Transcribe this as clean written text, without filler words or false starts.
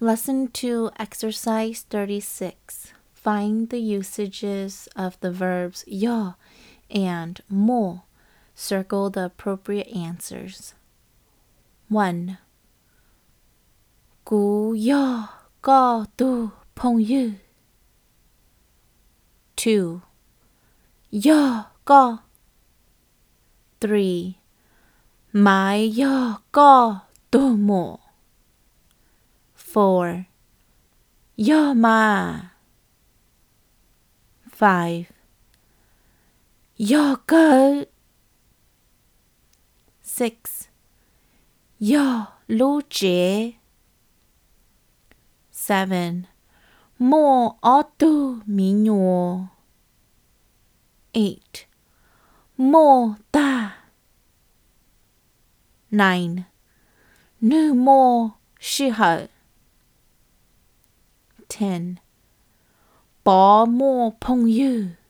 Lesson 2, Exercise 36. Find the usages of the verbs yo and mo. Circle the appropriate answers. 1. Cú yo có tu phong yu. 2. Yo có. 3. Mai yo có tu mo. 4. Yo ma. 5. Yo cơ. 6. Yo lu chế. 7. Mo o tu mi nhô. 8. Mo ta. 9. Nu mo shi hở. 10. Bỏ mo phong yu.